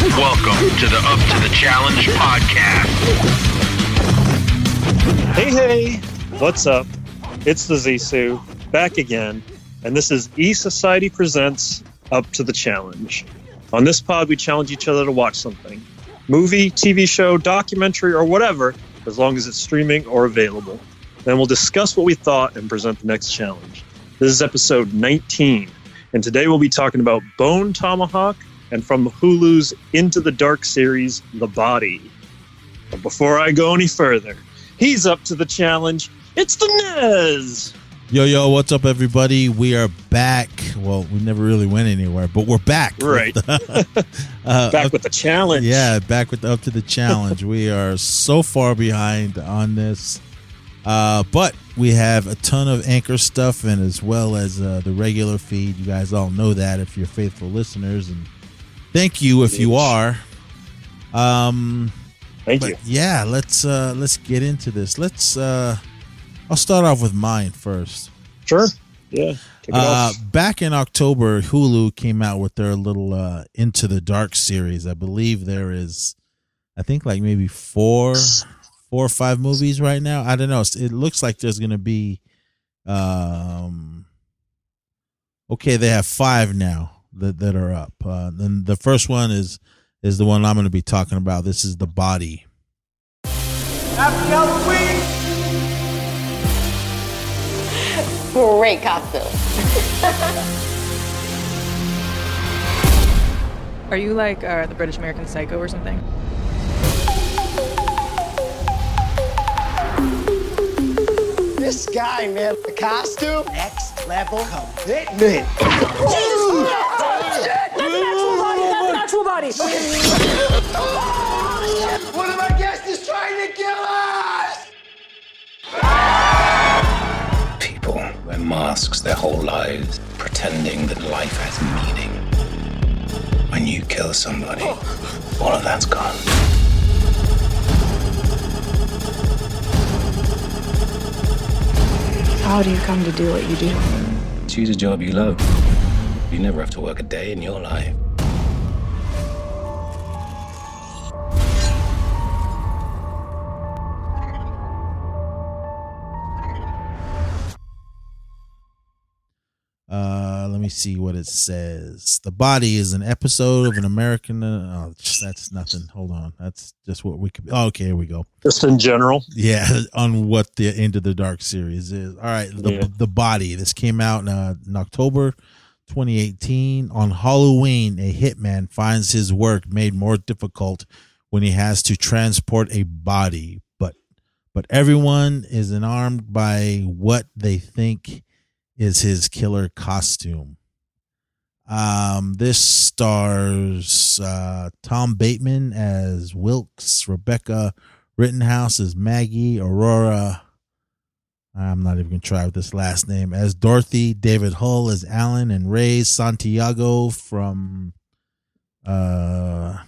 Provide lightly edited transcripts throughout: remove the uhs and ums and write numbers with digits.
Welcome to the Up to the Challenge podcast. Hey, what's up? It's the Zissou, back again, and this is E-Society Presents Up to the Challenge. On this pod, we challenge each other to watch something. Movie, TV show, documentary, or whatever, as long as it's streaming or available. Then we'll discuss what we thought and present the next challenge. This is episode 19, and today we'll be talking about Bone Tomahawk and from Hulu's Into the Dark series, The Body. But before I go any further, he's up to the challenge. It's the Nez! Yo, what's up, everybody? We are back. Well, we never really went anywhere, but we're back. Right. Back with the challenge. Yeah, back with the Up to the Challenge. We are so far behind on this. But we have a ton of Anchor stuff, and as well as the regular feed. You guys all know that if you're faithful listeners, and thank you if you are. Thank you. Yeah, let's get into this. I'll start off with mine first. Sure. Yeah. Kick it off. Back in October, Hulu came out with their little Into the Dark series. I believe there is, I think, like maybe four or five movies right now. I don't know. It looks like there's going to be, okay, they have five now that are up. Then the first one is the one I'm going to be talking about. This is The Body. Happy Halloween! Great costume. Are you like the British American Psycho or something? This guy, man, the costume, next level commitment. That's an actual body! One of my guests is trying to kill us! People wear masks their whole lives, pretending that life has meaning. When you kill somebody, all of that's gone. How do you come to do what you do? Choose a job you love. You never have to work a day in your life. Let me see what it says. The Body is an episode of an American. That's nothing. Hold on. That's just what we could. Oh, okay, here we go. Just in general. Yeah, on what the Into the Dark series is. All right, The Body. This came out in October 2018. On Halloween, a hitman finds his work made more difficult when he has to transport a body. But everyone is unarmed by what they think is his killer costume. This stars Tom Bateman as Wilkes, Rebecca Rittenhouse as Maggie, Aurora, I'm not even going to try with this last name, as Dorothy, David Hull as Alan, and Ray Santiago from Ash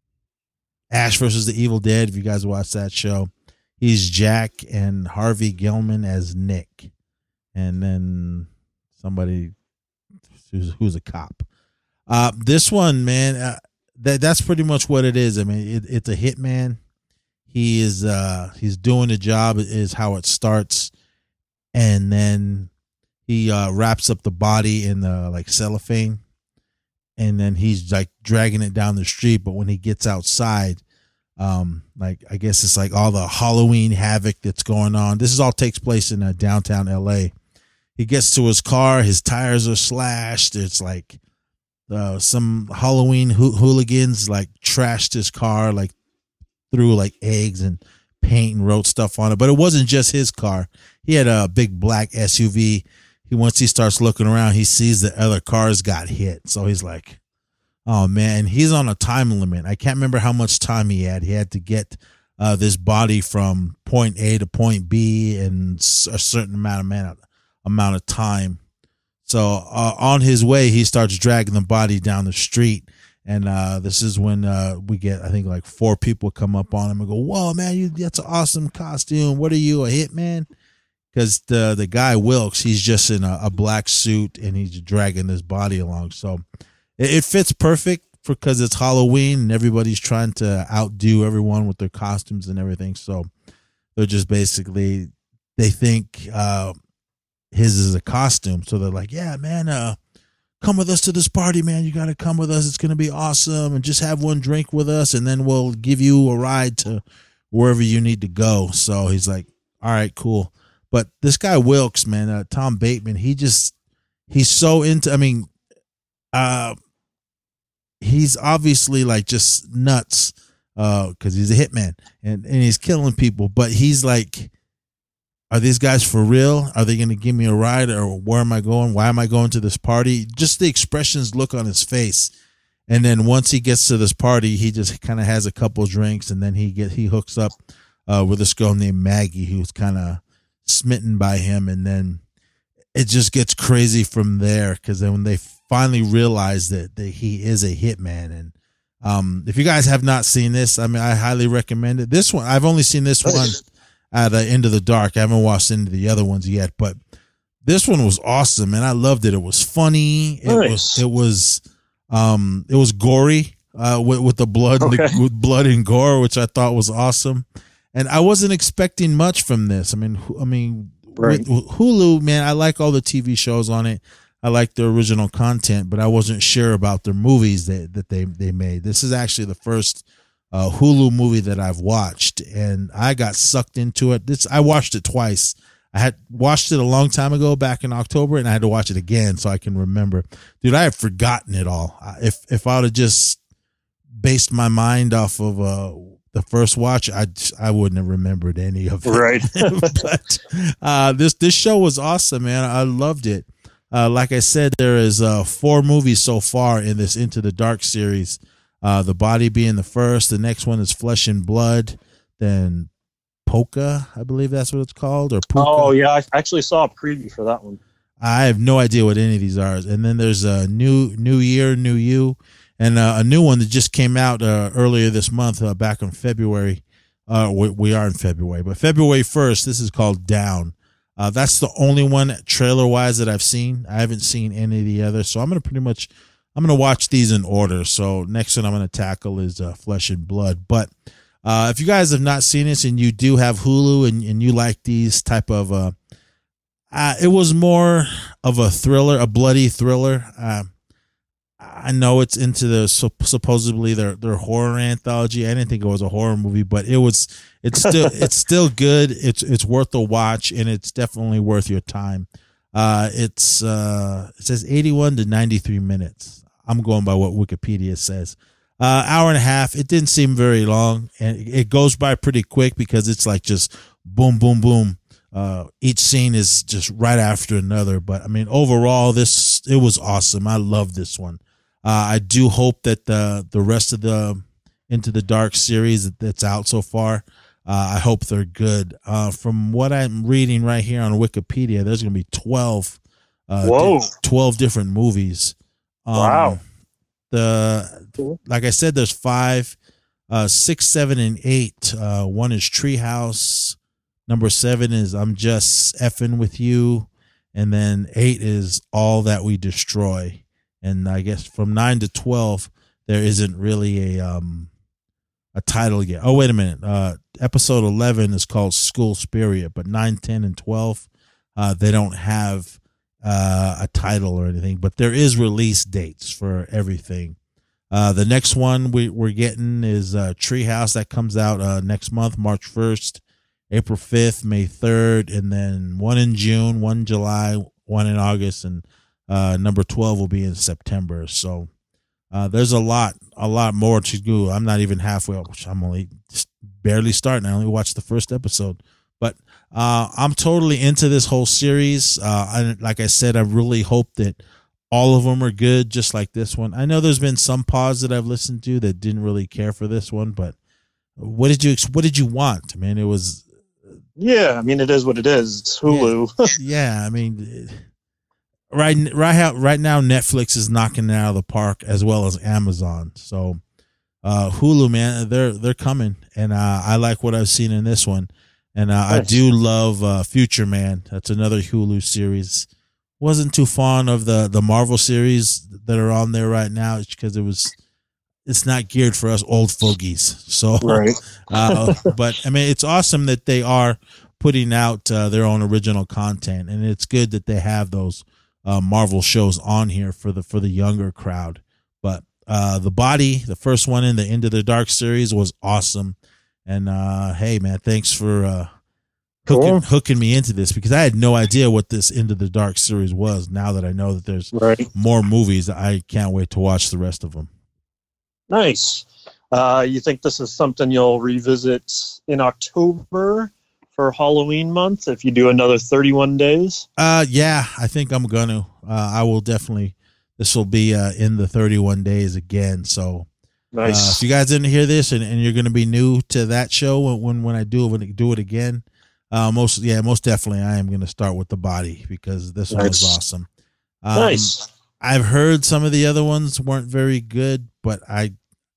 versus the Evil Dead, if you guys watch that show. He's Jack, and Harvey Gilman as Nick. And then somebody who's a cop. This one, man, that's pretty much what it is. I mean, it's a hitman. He is he's doing the job is how it starts, and then he wraps up the body in the like cellophane, and then he's like dragging it down the street. But when he gets outside, like I guess it's like all the Halloween havoc that's going on. This is all takes place in downtown LA. He gets to his car, his tires are slashed. It's like some Halloween hooligans like trashed his car, like threw like eggs and paint and wrote stuff on it. But it wasn't just his car. He had a big black SUV. Once he starts looking around, he sees that other cars got hit. So he's like, oh man, he's on a time limit. I can't remember how much time he had. He had to get this body from point A to point B in a certain amount of time. So on his way, he starts dragging the body down the street. And this is when we get, I think, like 4 people come up on him and go, whoa, man, that's an awesome costume. What are you, a hitman? Because the guy Wilkes, he's just in a black suit and he's dragging this body along. So it fits perfect because it's Halloween and everybody's trying to outdo everyone with their costumes and everything. So they're just basically, they think his is a costume. So they're like, yeah, man, come with us to this party, man. You got to come with us. It's going to be awesome. And just have one drink with us, and then we'll give you a ride to wherever you need to go. So he's like, all right, cool. But this guy Wilkes, man, Tom Bateman, he's so into, I mean, he's obviously like just nuts because he's a hitman and he's killing people. But he's like, are these guys for real? Are they going to give me a ride, or where am I going? Why am I going to this party? Just the expressions, look on his face. And then once he gets to this party, he just kind of has a couple drinks, and then he hooks up with this girl named Maggie, who's kind of smitten by him. And then it just gets crazy from there, because then when they finally realize that he is a hitman. And if you guys have not seen this, I mean, I highly recommend it. This one, I've only seen this one at Into the Dark. I haven't watched any of the other ones yet, but this one was awesome, and I loved it. It was funny. It was gory with the blood, with blood and gore, which I thought was awesome. And I wasn't expecting much from this. I mean, right. With Hulu, man, I like all the TV shows on it. I like the original content, but I wasn't sure about their movies that they made. This is actually the first Hulu movie that I've watched, and I got sucked into it. I watched it twice. I had watched it a long time ago, back in October, and I had to watch it again so I can remember. Dude, I have forgotten it all. If I would have just based my mind off of the first watch, I wouldn't have remembered any of it. Right. But this show was awesome, man. I loved it. Like I said, there is 4 movies so far in this Into the Dark series. The Body being the first. The next one is Flesh and Blood. Then Polka, I believe that's what it's called. Or Puka. Oh, yeah. I actually saw a preview for that one. I have no idea what any of these are. And then there's a New Year, New You. And a new one that just came out earlier this month, back in February. We are in February. But February 1st, this is called Down. That's the only one trailer-wise that I've seen. I haven't seen any of the others. So I'm going to watch these in order. So next one I'm going to tackle is Flesh and Blood. But if you guys have not seen this and you do have Hulu and you like these type of, it was more of a thriller, a bloody thriller. I know it's into the supposedly their horror anthology. I didn't think it was a horror movie, but it's still good. It's worth a watch, and it's definitely worth your time. It says 81 to 93 minutes. I'm going by what Wikipedia says. Hour and a half. It didn't seem very long, and it goes by pretty quick because it's like just boom, boom, boom. Each scene is just right after another. But I mean, overall, it was awesome. I love this one. I do hope that the rest of the Into the Dark series that's out so far, I hope they're good. From what I'm reading right here on Wikipedia, there's going to be 12 different movies. Wow. Like I said, there's 5, 6, 7, and 8. 1 is Treehouse. Number 7 is I'm Just Effing With You. And then 8 is All That We Destroy. And I guess from 9 to 12, there isn't really a title yet. Oh, wait a minute. Episode 11 is called School Spirit, but 9, 10, and 12, they don't have a title or anything, but there is release dates for everything. The next one we're getting is Treehouse. That comes out next month, March 1st, April 5th, May 3rd, and then 1 in June, 1 in July, 1 in August, and number 12 will be in September. So there's a lot more to do. I'm not even halfway up. I'm only just barely starting. I only watched the first episode, but I'm totally into this whole series. Like I said, I really hope that all of them are good, just like this one. I know there's been some pods that I've listened to that didn't really care for this one, but what did you want? I mean, it was. Yeah, I mean, it is what it is. It's Hulu. Yeah, I mean. Right now, Netflix is knocking it out of the park, as well as Amazon. So, Hulu, man, they're coming, and I like what I've seen in this one, and nice. I do love Future Man. That's another Hulu series. Wasn't too fond of the Marvel series that are on there right now, because it was it's not geared for us old fogies. So, Right. But I mean, it's awesome that they are putting out their own original content, and it's good that they have those Marvel shows on here for the younger crowd. But The Body, the first one in the Into the Dark series, was awesome. And hey, man, thanks for hooking me into this, because I had no idea what this Into the Dark series was. Now that I know that there's more movies, I can't wait to watch the rest of them. Nice. You think this is something you'll revisit in October for Halloween month if you do another 31 days? Yeah, I think I'm going to. I will definitely. This will be in the 31 days again. So nice. If you guys didn't hear this and you're going to be new to that show when I do it again, most definitely I am going to start with The Body, because this one was awesome. Nice. I've heard some of the other ones weren't very good, but I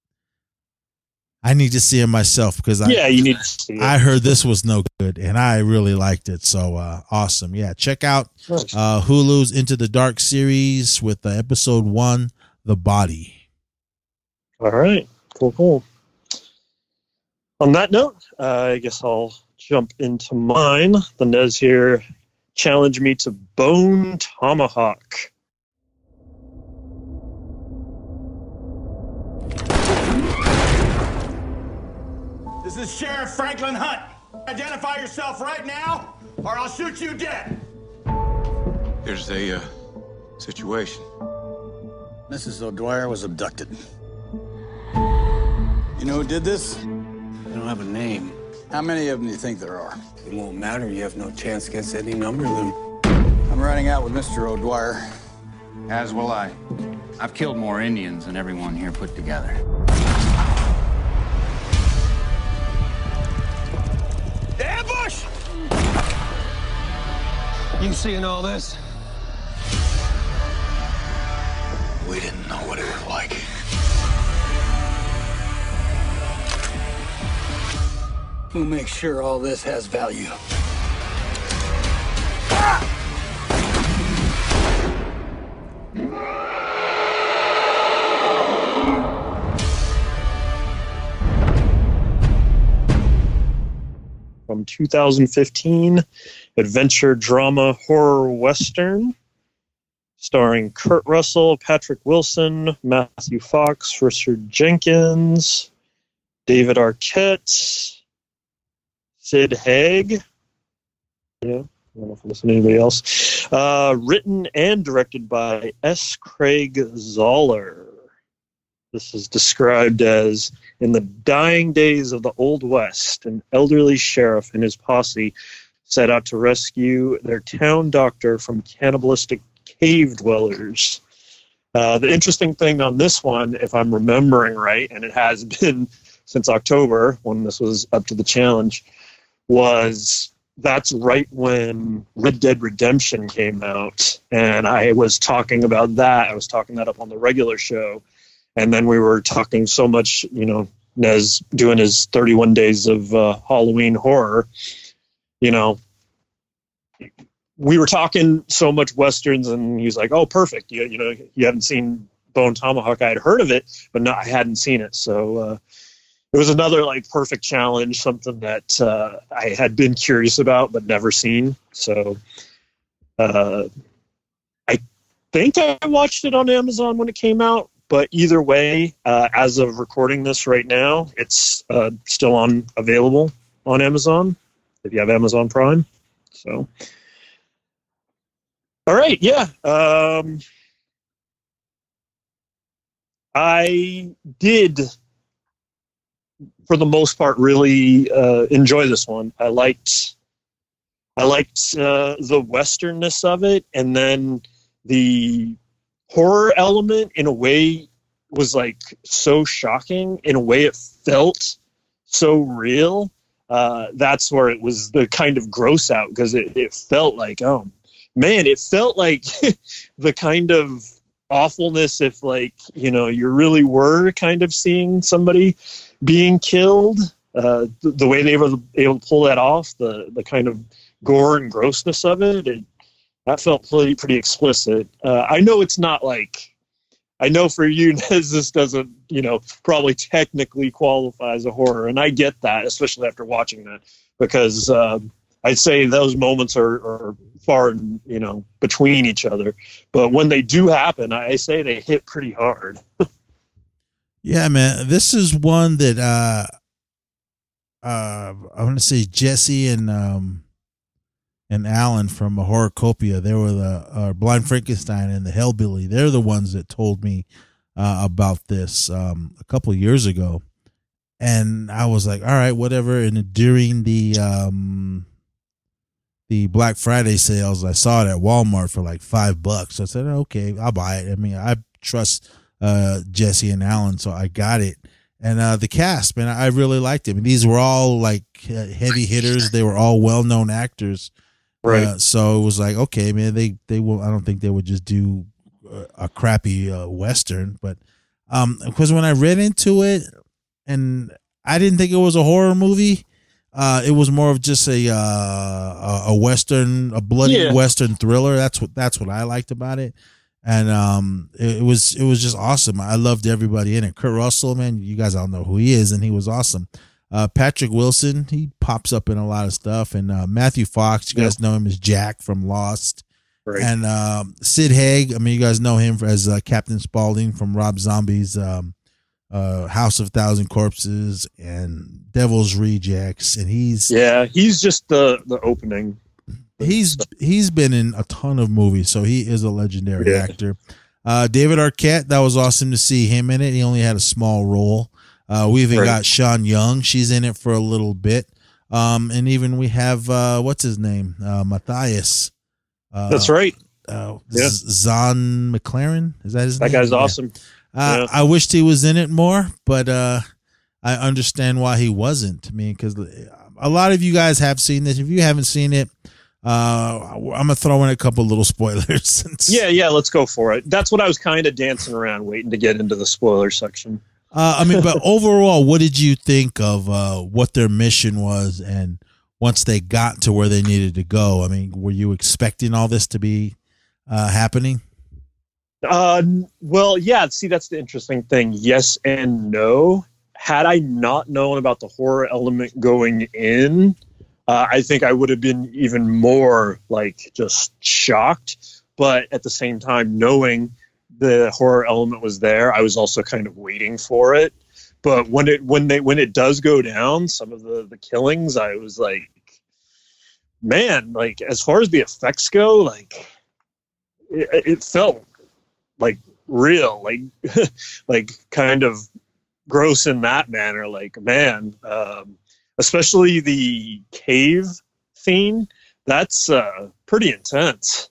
need to see it myself, because you need to see it. I heard this was no good and I really liked it. So awesome. Yeah. Check out Hulu's Into the Dark series with episode 1, The Body. All right. Cool. On that note, I guess I'll jump into mine. The Nez here challenged me to Bone Tomahawk. This is Sheriff Franklin Hunt. Identify yourself right now, or I'll shoot you dead. There's a situation. Mrs. O'Dwyer was abducted. You know who did this? I don't have a name. How many of them do you think there are? It won't matter. You have no chance against any number of them. I'm riding out with Mr. O'Dwyer. As will I. I've killed more Indians than everyone here put together. Ambush! You seeing all this? We didn't know what it was like. We'll make sure all this has value. From 2015, adventure drama horror western, starring Kurt Russell, Patrick Wilson, Matthew Fox, Richard Jenkins, David Arquette, Sid Haig. Yeah, I don't know if I listen to anybody else. Written and directed by S. Craig Zoller. This is described as, in the dying days of the Old West, an elderly sheriff and his posse set out to rescue their town doctor from cannibalistic cave dwellers. The interesting thing on this one, if I'm remembering right, and it has been since October when this was up to the challenge, was that's right when Red Dead Redemption came out. And I was talking about that. I was talking that up on the regular show. And then we were talking so much, Nez doing his 31 days of Halloween horror, we were talking so much Westerns, and he's like, oh, perfect. You haven't seen Bone Tomahawk. I had heard of it, but no, I hadn't seen it. So it was another perfect challenge, something that I had been curious about, but never seen. So I think I watched it on Amazon when it came out. But either way, as of recording this right now, it's still available on Amazon if you have Amazon Prime. So, all right, yeah. I did, for the most part, really enjoy this one. I liked the westernness of it, and then the horror element in a way was so shocking. In a way it felt so real. That's where it was the kind of gross out, because it felt like, oh man, it felt like the kind of awfulness if you really were kind of seeing somebody being killed. The way they were able to pull that off, the kind of gore and grossness of it, that felt pretty explicit. I know it's not I know for you, this doesn't, probably technically qualify as a horror. And I get that, especially after watching that, because I'd say those moments are far, between each other. But when they do happen, I say they hit pretty hard. Yeah, man. This is one that I want to say Jesse and Alan from Horrorcopia. They were the Blind Frankenstein and the Hellbilly. They're the ones that told me about this a couple of years ago, and I was like, all right, whatever. And during the Black Friday sales, I saw it at Walmart for like $5. I said, okay, I'll buy it. I mean, I trust Jesse and Alan, so I got it. And the cast, man, I really liked it. I mean, these were all like heavy hitters. They were all well-known actors. Right. So it was like, okay, man, they will. I don't think they would just do a crappy Western, but because when I read into it, and I didn't think it was a horror movie. It was more of just a Western, a bloody Western thriller. That's what I liked about it. And it was just awesome. I loved everybody in it. Kurt Russell, man, you guys all know who he is, and he was awesome. Patrick Wilson, he pops up in a lot of stuff, and Matthew Fox, you guys know him as Jack from Lost, right. And Sid Haig, I mean, you guys know him as Captain Spaulding from Rob Zombie's House of Thousand Corpses and Devil's Rejects, and he's just the opening. He's been in a ton of movies, so he is a legendary actor. David Arquette, that was awesome to see him in it. He only had a small role. We even got Sean Young. She's in it for a little bit. And even we have, what's his name? Matthias. That's right. Zahn McLaren. Is that his name? That guy's awesome. I wished he was in it more, but I understand why he wasn't. I mean, because a lot of you guys have seen this. If you haven't seen it, I'm gonna throw in a couple little spoilers. Let's go for it. That's what I was kind of dancing around, waiting to get into the spoiler section. But overall, what did you think of what their mission was, and once they got to where they needed to go? I mean, were you expecting all this to be happening? Well, yeah. See, that's the interesting thing. Yes and no. Had I not known about the horror element going in, I think I would have been even more like just shocked. But at the same time, knowing the horror element was there, I was also kind of waiting for it. But when it does go down, some of the killings, I was like, man, like as far as the effects go, like it felt like real, like like kind of gross in that manner. Like, man, especially the cave scene, that's pretty intense.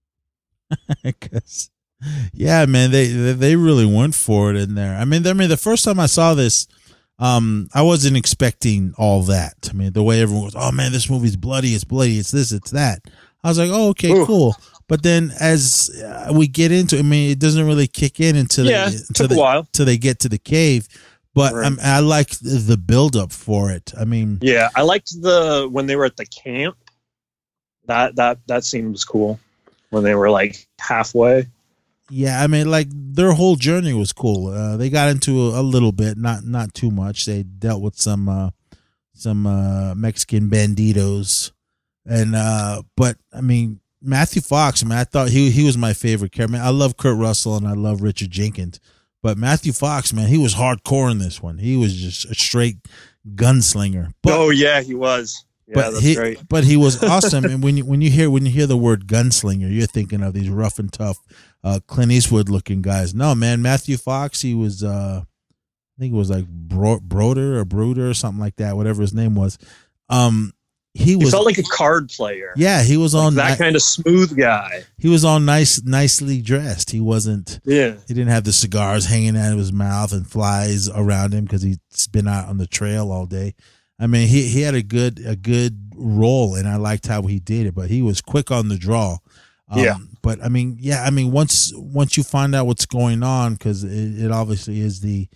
Yeah, man, they really went for it in there. I mean, the first time I saw this, I wasn't expecting all that. I mean, the way everyone was, oh man, this movie's bloody, it's this, it's that. I was like, oh, okay, cool. But then as we get into it, I mean, it doesn't really kick in until they get to the cave. But I like the build up for it. I mean, yeah, I liked when they were at the camp. That scene was cool when they were like halfway. Yeah, I mean, like their whole journey was cool. They got into a little bit, not too much. They dealt with some Mexican banditos, and but I mean, Matthew Fox, man, I thought he was my favorite character. Man, I love Kurt Russell and I love Richard Jenkins, but Matthew Fox, man, he was hardcore in this one. He was just a straight gunslinger. But, he was. Yeah, that's great. But he was awesome. And when you hear the word gunslinger, you're thinking of these rough and tough Clint Eastwood looking guys. No, man, Matthew Fox, he was I think it was like Broder or something like that, whatever his name was. He felt like a card player. Yeah, he was like on that kind of smooth guy. He was on nicely dressed. He wasn't. Yeah, he didn't have the cigars hanging out of his mouth and flies around him because he's been out on the trail all day. I mean, he had a good role, and I liked how he did it. But he was quick on the draw. But I mean, once you find out what's going on, because it obviously is the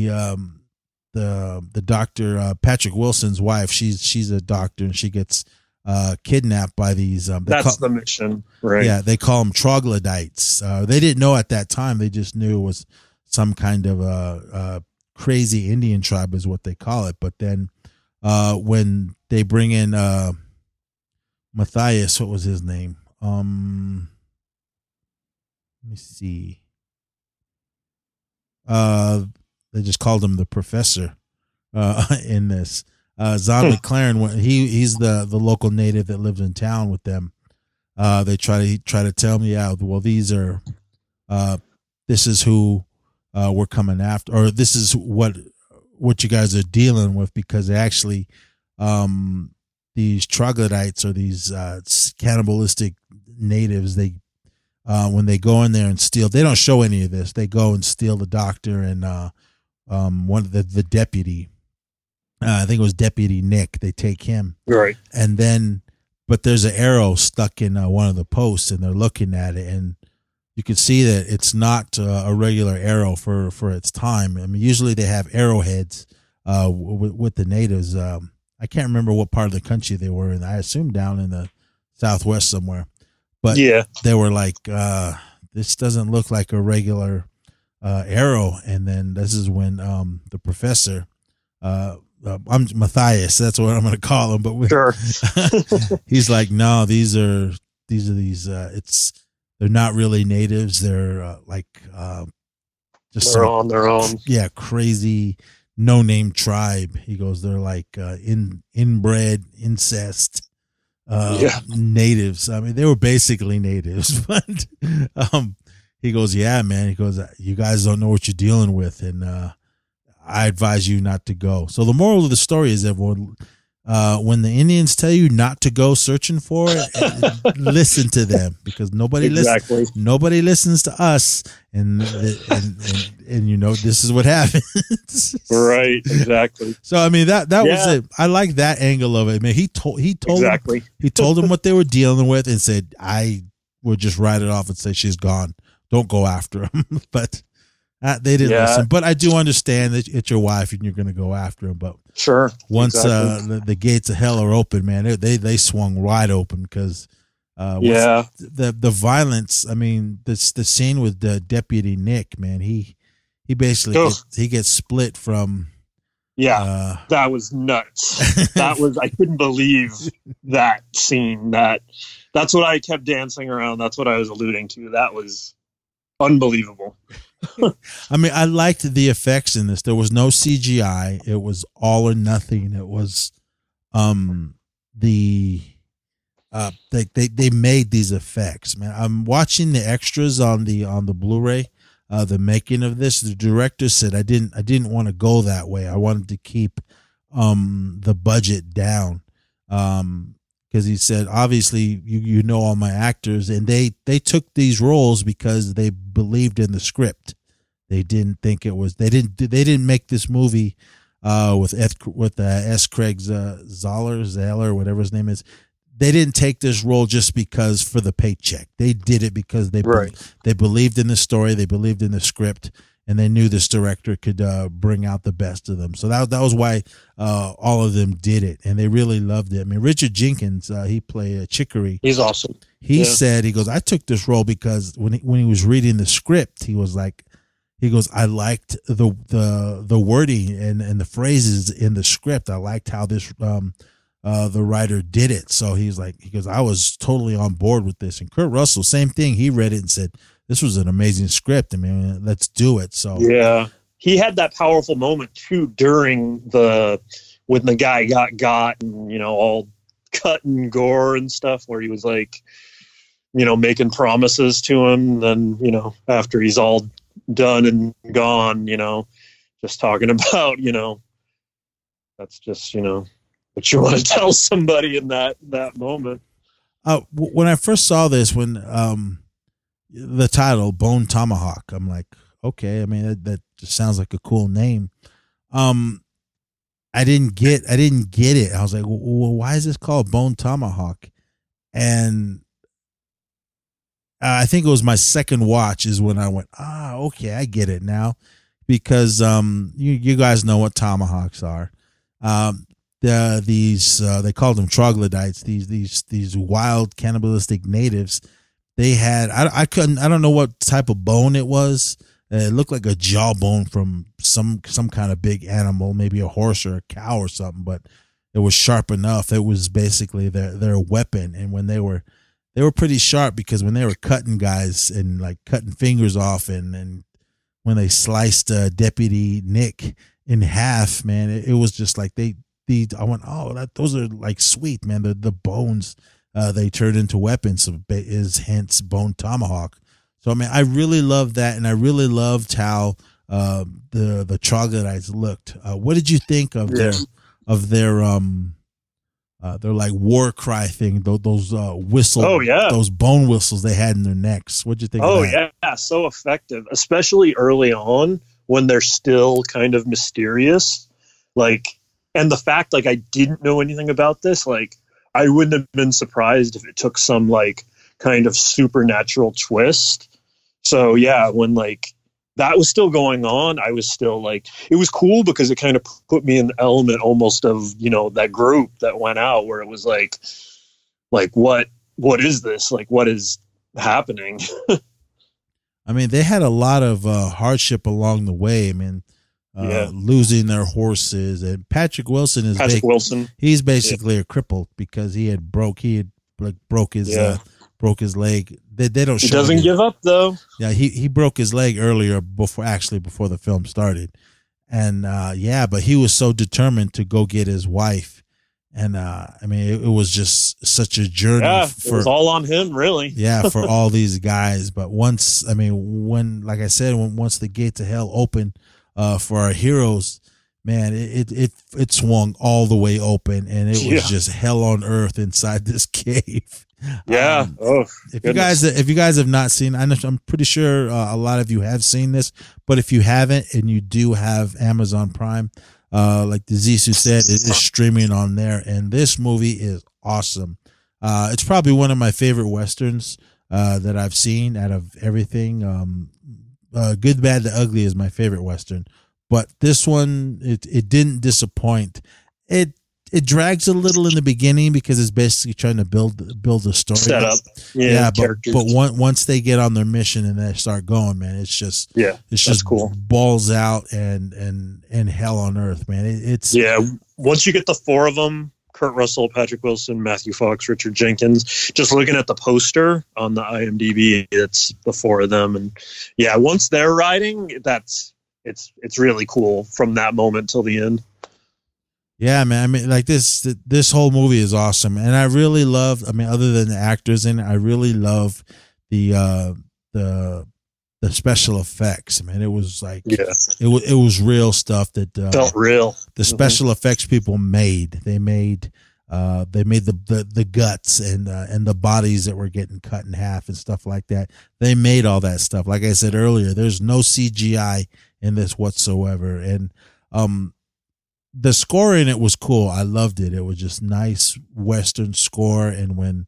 doctor, Patrick Wilson's wife. She's a doctor, and she gets kidnapped by these. That's the mission, right? Yeah, they call them troglodytes. They didn't know at that time. They just knew it was some kind of a crazy Indian tribe is what they call it. But then when they bring in Matthias, what was his name? Let me see. They just called him the professor in this. Zahn McLaren, he's the local native that lives in town with them. They try to tell me, yeah, well, these are, this is who we're coming after, or this is what you guys are dealing with, because they actually, these troglodytes or these cannibalistic natives, they when they go in there and steal, they don't show any of this. They go and steal the doctor and one of the deputy. I think it was Deputy Nick. They take him, right, and then, but there's an arrow stuck in one of the posts, and they're looking at it, and you can see that it's not a regular arrow for its time. I mean, usually they have arrowheads with the natives. I can't remember what part of the country they were in. I assume down in the Southwest somewhere, but yeah, they were like, this doesn't look like a regular arrow. And then this is when the professor, I'm Matthias, that's what I'm going to call him, but sure. He's like, no, these are they're not really natives. They're just they're on their own. Yeah. Crazy no name tribe. He goes, they're like inbred incest natives. I mean, they were basically natives, but he goes, yeah, man. He goes, you guys don't know what you're dealing with, and I advise you not to go. So the moral of the story is, everyone, when the Indians tell you not to go searching for it, listen to them, because nobody listens to us, and you know, this is what happens. Right, exactly. So I mean, that was it. I like that angle of it. Man, he told exactly. He told them what they were dealing with and said, I would just write it off and say, she's gone. Don't go after him. But they didn't listen. But I do understand that it's your wife and you're going to go after him. But sure, once the gates of hell are open, man, they swung wide open, because the violence. I mean, the scene with the Deputy Nick, man, he basically he gets split from. Yeah, that was nuts. I couldn't believe that scene. That's what I kept dancing around. That's what I was alluding to. That was unbelievable. I mean, I liked the effects in this. There was no CGI. It was all or nothing. It was they made these effects, man. I'm watching the extras on the Blu-ray, the making of this. The director said I didn't want to go that way. I wanted to keep the budget down. Because he said, obviously, you know all my actors, and they took these roles because they believed in the script. They didn't think it was. They didn't make this movie with S. Craig Zeller, whatever his name is. They didn't take this role just because for the paycheck. They did it because they believed in the story, they believed in the script, and they knew this director could bring out the best of them. So that was why all of them did it, and they really loved it. I mean, Richard Jenkins, he played Chicory. He's awesome. He said, he goes, I took this role because when he was reading the script, he was like, I liked the wording and the phrases in the script. I liked how this the writer did it. So he goes, I was totally on board with this. And Kurt Russell, same thing. He read it and said, this was an amazing script. I mean, let's do it. So yeah, he had that powerful moment too during when the guy got and, you know, all cut and gore and stuff, where he was like, you know, making promises to him. Then, you know, after he's all done and gone, you know, just talking about, you know, that's just, you know, what you want to tell somebody in that moment. When I first saw this, when the title Bone Tomahawk, I'm like, okay, I mean, that just sounds like a cool name. I didn't get it. I was like, well, why is this called Bone Tomahawk? And I think it was my second watch is when I went, okay, I get it now, because you guys know what tomahawks are. these they called them troglodytes, these wild cannibalistic natives. They had I don't know what type of bone it was. It looked like a jawbone from some kind of big animal, maybe a horse or a cow or something, but it was sharp enough. It was basically their weapon. And when they were pretty sharp, because when they were cutting guys and like cutting fingers off, and when they sliced Deputy Nick in half, man, it was just like I went, oh, those are like sweet, man. The bones they turned into weapons, so is hence Bone Tomahawk. So I mean, I really loved that, and I really loved how the troglodytes looked. What did you think of their like war cry thing? Those whistles, those bone whistles they had in their necks. What'd you think? Oh of that? Yeah, so effective, especially early on when they're still kind of mysterious. Like, and the fact, like, I didn't know anything about this. Like, I wouldn't have been surprised if it took some like kind of supernatural twist. So yeah, when like that was still going on, I was still like, it was cool because it kind of put me in the element almost of, you know, that group that went out where it was like what is this? Like, what is happening? I mean, they had a lot of hardship along the way. I mean, losing their horses, and Patrick Wilson. He's basically a cripple because he broke his leg. They don't. He doesn't give up though. Yeah, he broke his leg earlier before the film started, and but he was so determined to go get his wife, and I mean it was just such a journey. Yeah, it was all on him, really. Yeah, for all these guys. But once the gates of hell opened for our heroes, man, it swung all the way open, and it was just hell on earth inside this cave. Yeah. If you guys have not seen, I'm pretty sure a lot of you have seen this, but if you haven't and you do have Amazon Prime, like the Zissou said, it is streaming on there, and this movie is awesome. It's probably one of my favorite westerns that I've seen out of everything. Good, Bad, the Ugly is my favorite western, but this one it didn't disappoint. It drags a little in the beginning because it's basically trying to build a story. Set up. But once they get on their mission and they start going, man, it's just cool. Balls out and hell on earth, man. Once you get the four of them, Kurt Russell, Patrick Wilson, Matthew Fox, Richard Jenkins, just looking at the poster on the IMDb, it's the four of them, and once they're riding, it's really cool from that moment till the end. Yeah, man. I mean, like this whole movie is awesome, and I really love. I mean, other than the actors in it, I really love the special effects. I mean, it was like it was real stuff that felt real. The special effects people made. They made the guts and the bodies that were getting cut in half and stuff like that. They made all that stuff. Like I said earlier, there's no CGI in this whatsoever, and the score in it was cool. I loved it. It was just nice Western score, and when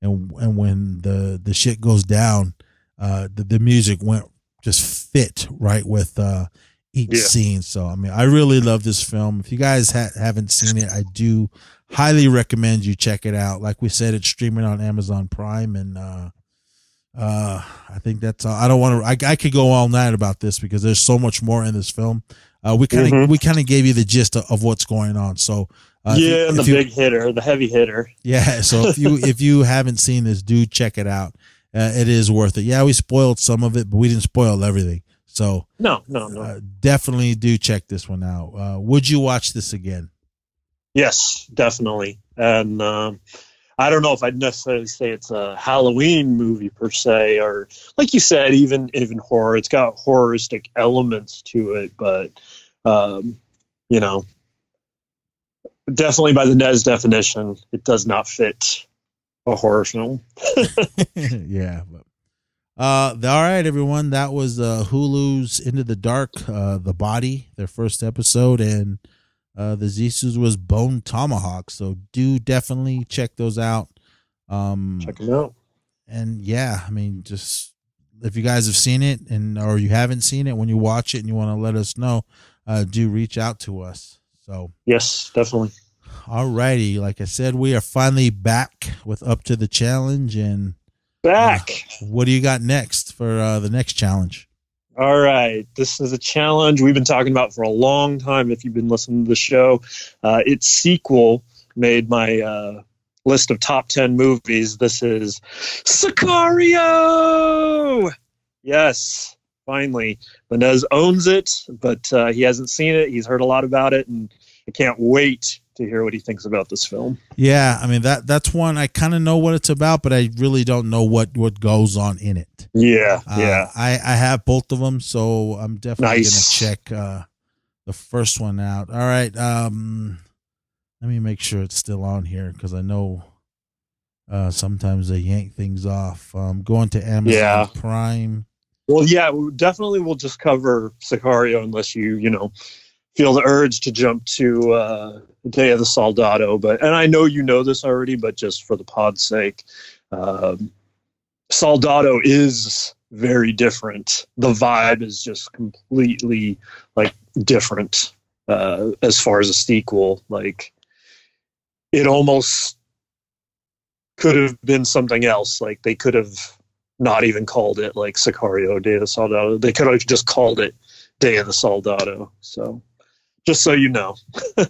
the shit goes down, the music went just fit right with each scene. So I mean, I really love this film. If you guys haven't seen it, I do highly recommend you check it out. Like we said, it's streaming on Amazon Prime, and I think that's all. I don't want to. I could go all night about this because there's so much more in this film. We kind of gave you the gist of what's going on. So big hitter, the heavy hitter. Yeah. So if you haven't seen this, do check it out. It is worth it. Yeah, we spoiled some of it, but we didn't spoil everything. So no. Definitely do check this one out. Would you watch this again? Yes, definitely. And I don't know if I'd necessarily say it's a Halloween movie per se, or like you said, even horror. It's got horroristic elements to it, but definitely by the Nez definition, it does not fit a horror film. Yeah. All right, everyone. That was Hulu's Into the Dark, The Body, their first episode, and the Zissou's was Bone Tomahawk. So do definitely check those out. Check them out. And yeah, I mean, just if you guys have seen it or you haven't seen it, when you watch it and you want to let us know, do reach out to us. So yes, definitely. All righty. Like I said, we are finally back with Up to the Challenge. And what do you got next for the next challenge? All right. This is a challenge we've been talking about for a long time. If you've been listening to the show, its sequel made my list of top 10 movies. This is Sicario. Yes, finally. Benez owns it, but he hasn't seen it. He's heard a lot about it, and I can't wait to hear what he thinks about this film. Yeah, I mean that's one I kind of know what it's about, but I really don't know what goes on in it. Yeah. I have both of them, so I'm definitely Nice. gonna check the first one out. All right, let me make sure it's still on here because I know sometimes they yank things off. Going to Amazon Prime. Well, yeah, we'll just cover Sicario unless you feel the urge to jump to Day of the Soldado. And I know you know this already, but just for the pod's sake, Soldado is very different. The vibe is just completely different as far as a sequel. Like, it almost could have been something else. Like, they could have not even called it Sicario Day of the Soldado. They could have just called it Day of the Soldado. So just so you know.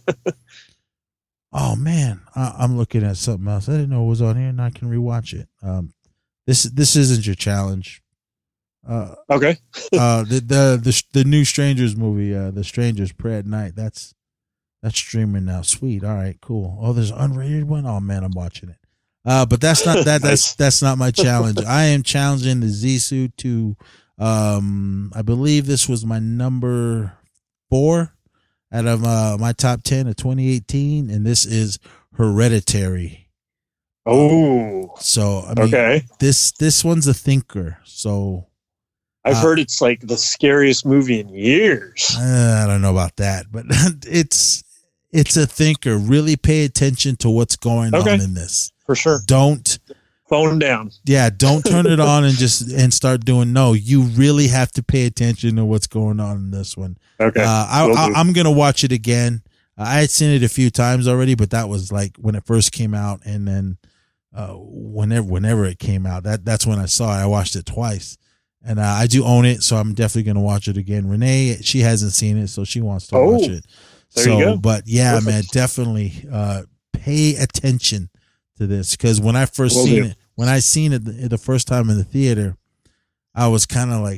Oh man, I'm looking at something else. I didn't know it was on here, and I can rewatch it. This isn't your challenge. Okay. The new Strangers movie, The Strangers Pray at Night. That's streaming now. Sweet. All right, cool. Oh, there's an unrated one. Oh man, I'm watching it. But that's not that's not my challenge. I am challenging the Zissou to I believe this was my number 4 out of my top 10 of 2018, and this is Hereditary. Oh. So I mean, okay. This one's a thinker. So I've heard it's the scariest movie in years. I don't know about that, but it's a thinker. Really pay attention to what's going on in this. For sure. Don't phone down. Yeah, don't turn it on and start doing. No, you really have to pay attention to what's going on in this one. Okay. I'm gonna watch it again. I had seen it a few times already, but that was when it first came out, and then whenever it came out, that's when I saw it. I watched it twice, and I do own it, so I'm definitely gonna watch it again. Renee, she hasn't seen it, so she wants to watch it. There you go. But yeah, Perfect. man, definitely pay attention to this, because when I first seen it the first time in the theater, I was kind of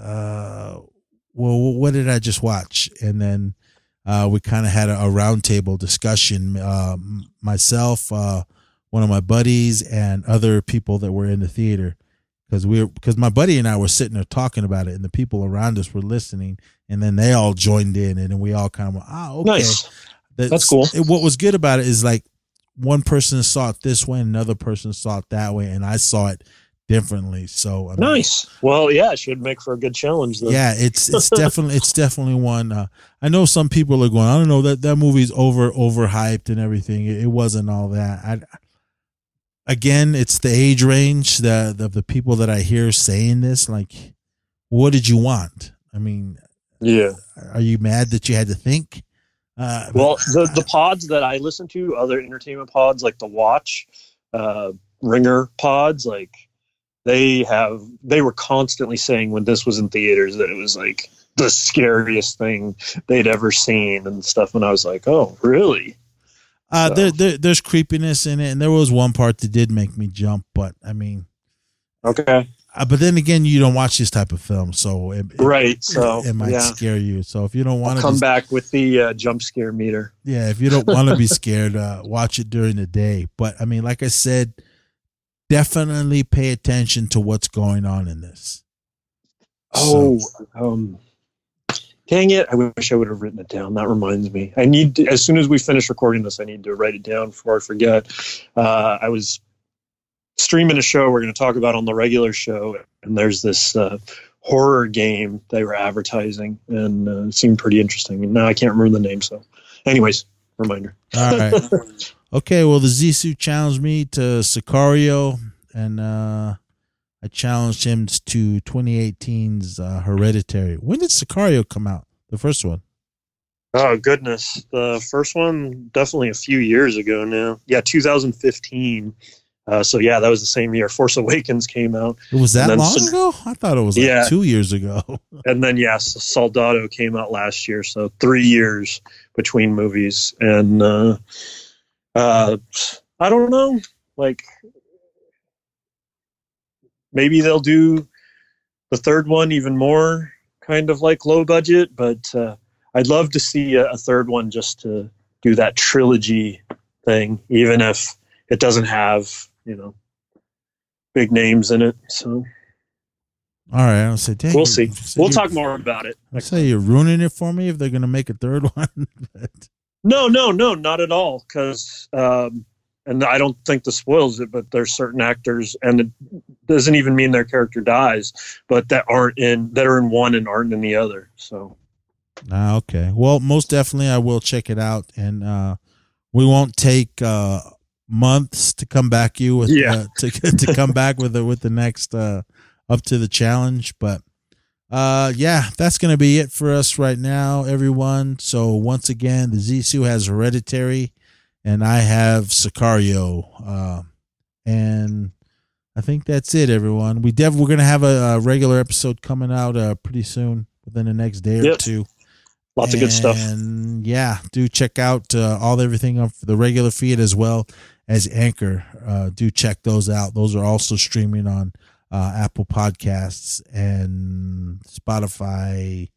well, what did I just watch? And then we kind of had a roundtable discussion, myself, one of my buddies, and other people that were in the theater, because my buddy and I were sitting there talking about it, and the people around us were listening, and then they all joined in, and then we all kind of went, okay. Nice. That's cool. What was good about it is one person saw it this way, another person saw it that way, and I saw it differently. So nice. Well, yeah, it should make for a good challenge then. Yeah, it's definitely one. I know some people are going, I don't know, that movie's overhyped and everything. It wasn't all that. Again, it's the age range the people that I hear saying this. What did you want? I mean, yeah. Are you mad that you had to think? Well, the pods that I listen to, other entertainment pods like The Watch, Ringer pods, they were constantly saying when this was in theaters that it was the scariest thing they'd ever seen and stuff. And I was like, oh, really? There's creepiness in it, and there was one part that did make me jump, but I mean, okay. But then again, you don't watch this type of film, so it might scare you. So if you don't want to come back with the jump scare meter, if you don't want to be scared, watch it during the day. But I mean, like I said, definitely pay attention to what's going on in this. Dang it! I wish I would have written it down. That reminds me. I need to, as soon as we finish recording this, I need to write it down before I forget. I was streaming a show we're going to talk about on the regular show, and there's this horror game they were advertising, and it seemed pretty interesting. And now I can't remember the name. So, anyways, reminder. All right. Okay. Well, the Zissou challenged me to Sicario, and I challenged him to 2018's Hereditary. When did Sicario come out? The first one. Oh, goodness. The first one, definitely a few years ago now. Yeah, 2015. So, yeah, that was the same year. Force Awakens came out. It was that long ago? I thought it was like 2 years ago. And then, yes, Soldado came out last year. So 3 years between movies. And I don't know. Like, maybe they'll do the third one even more kind of like low budget. But I'd love to see a third one just to do that trilogy thing, even if it doesn't have, big names in it. So, all right, I'll say, dang, we'll see. We'll talk more about it. I say you're ruining it for me if they're going to make a third one. No, not at all. Because, and I don't think this spoils it, but there's certain actors, and it doesn't even mean their character dies, but that are in one and aren't in the other. So, okay. Well, most definitely, I will check it out, and we won't take months to come back to come back with the next Up to the Challenge. But that's gonna be it for us right now, everyone. So once again, the Zissou has Hereditary and I have Sicario, and I think that's it, everyone. We're gonna have a regular episode coming out pretty soon, within the next day or two. Lots of good stuff. And yeah, do check out everything of the regular feed as well as Anchor. Do check those out. Those are also streaming on Apple Podcasts and Spotify,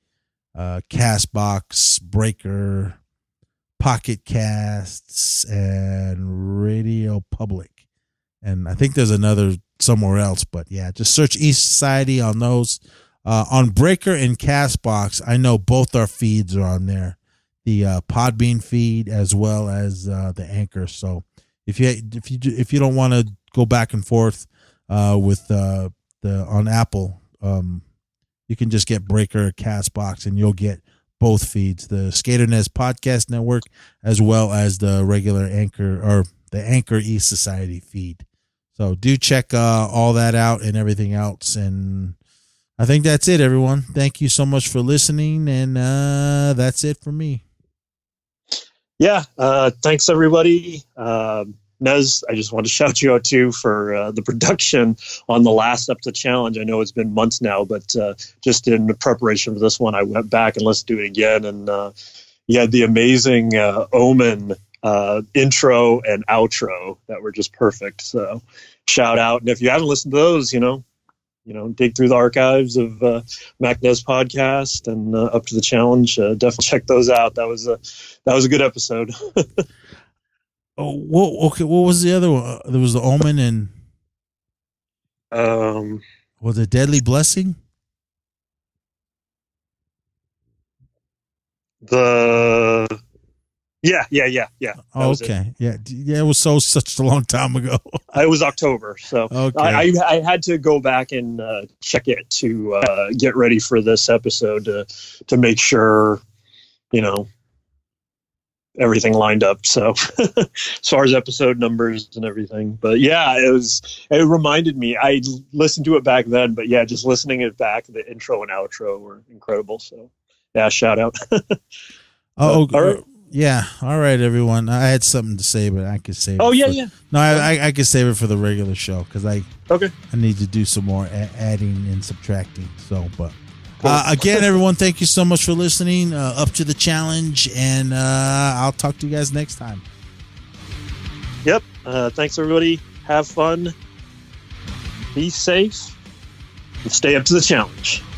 Castbox, Breaker, Pocket Casts, and Radio Public. And I think there's another somewhere else, but yeah, just search East Society on those. On Breaker and Castbox, I know both our feeds are on there, the Podbean feed as well as the Anchor. So if you don't want to go back and forth with on Apple, you can just get Breaker or Castbox, and you'll get both feeds, the Skater Nest Podcast Network as well as the regular Anchor or the Anchor East Society feed. So do check all that out and everything else. And I think that's it, everyone. Thank you so much for listening, and that's it for me. Yeah, thanks, everybody. Nez, I just want to shout you out, too, for the production on the last Up to Challenge. I know it's been months now, but just in the preparation for this one, I went back and listened to it again, and you had the amazing Omen intro and outro that were just perfect. So shout out. And if you haven't listened to those, dig through the archives of MacNez Podcast and Up to the Challenge. Definitely check those out. That was a good episode. Okay. What was the other one? There was the Omen and was it Deadly Blessing? Yeah. Oh, okay. Yeah. It was such a long time ago. It was October, so okay. I had to go back and check it to get ready for this episode to make sure, everything lined up. So as far as episode numbers and everything, but yeah, it reminded me. I listened to it back then, but yeah, just listening it back, the intro and outro were incredible. So yeah, shout out. All right. Right. Yeah. All right, everyone. I had something to say, but I could save it. Oh, yeah. No, I could save it for the regular show because I need to do some more adding and subtracting. So, but again, everyone, thank you so much for listening. Up to the Challenge, and I'll talk to you guys next time. Yep. Thanks, everybody. Have fun. Be safe. And stay up to the challenge.